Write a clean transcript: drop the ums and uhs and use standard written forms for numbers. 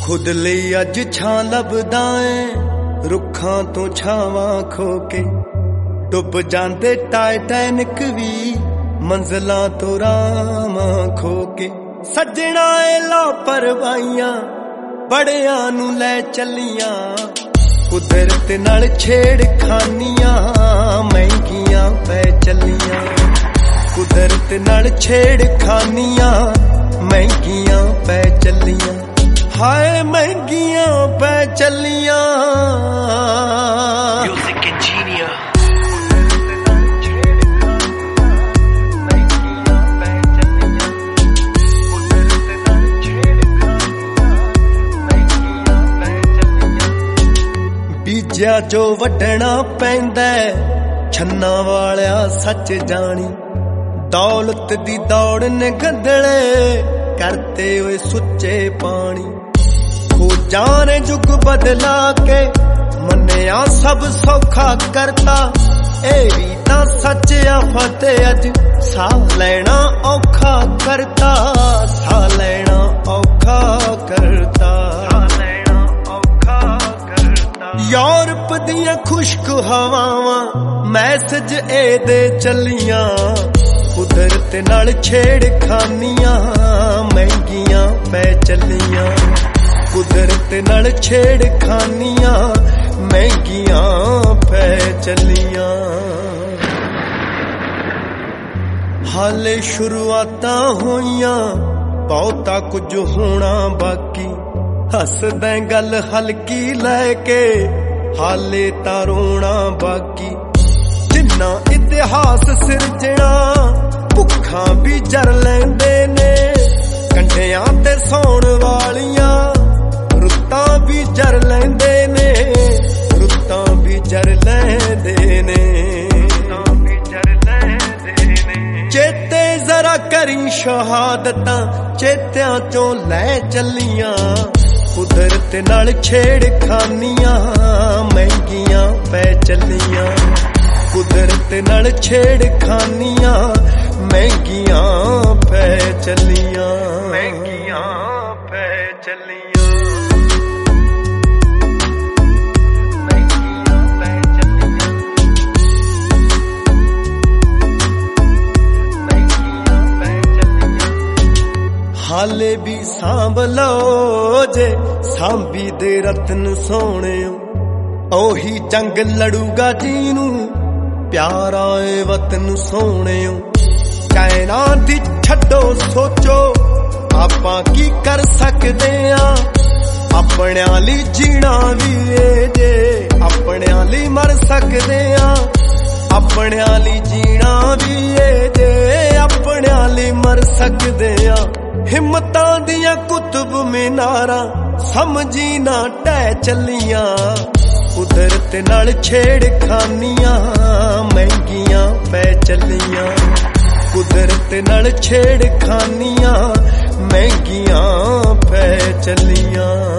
खुद ਲਈ ਅੱਜ ਛਾਂ ਲੱਭਦਾ ਏ ਰੁੱਖਾਂ ਤੋਂ ਛਾਵਾਂ ਖੋ ਕੇ ਡੁੱਬ ਜਾਂਦੇ ਟਾਈਟੈਨਿਕ ਵੀ ਮੰਜ਼ਲਾਂ ਤੋਂ ਰਾਹਾਂ ਖੋ ਕੇ ਸੱਜਣਾ ਏ ਲਾਪਰਵਾਹੀਆਂ ਬੜਿਆਂ ਨੂੰ ਲੈ ਚੱਲੀਆਂ ਕੁਦਰਤ ਨਾਲ ਛੇੜਖਾਨੀਆਂ ਮਹਿੰਗੀਆਂ ਪੈ ਚੱਲੀਆਂ ਕੁਦਰਤ ਨਾਲ ਛੇੜਖਾਨੀਆਂ ਮਹਿੰਗੀਆਂ ਪੈ ਚੱਲੀਆਂ हाय महंगियां पै चलियां म्यूजिक इंजीनियर बीजा जो वड्डना पैंदा छन्ना वालिया सच जानी दौलत दी दौड़ ने गंदले करते हुए सुच्चे पानी जाने जुग बदला के मन्या सब सौखा करता ए भी तां सच आ फतेह अज सा लेना औखा करता सा लेना औखा करता यूरोप दियां खुश्क हवावां मैसेज ए दे चलियां कुदरत नाल छेड़खानियां महंगियां पै चलियां कुदरत नाल छेड़खानियां महंगियां पै चलियां हाले शुरुआतां होइयां बहुता कुछ होना बाकी हसदें गल हल्की लैके हाले तां रोना बाकी जिन्ना इतिहास सिरजना भुखां भी जर लैंदे ने कंढियां ते सौण वालियां रुत्तां भी जर लैंदे ने रुत्तां भी जर लैंदे ने चेते जरा करी शहादतां चेत्यां चों लै चलियां कुदरत नाल छेड़खानियां महंगियां पै चलियां कुदरत नाल छेड़खानियां महंगियां पै चलियां महंगियां पै चलियां हाले भी सांभ लो जे सांभी दे रतन सोने ओही जंग लड़ूगा जीनू प्यारा ए वतन सोने कहना दी छड्डो सोचो आपां की कर सकदे आ अपने ली जीना भी ए जे अपने ली मर सकदे आ अपने ली जीना भी ए जे अपने ली मर सकदे आ हिम्मतां दियां कुतुब मीनारा समझी ना टह चलियां कुदरत नाल छेड़खानियां महंगियां पै चलियां कुदरत नाल छेड़खानियां महंगियां पै चलियां।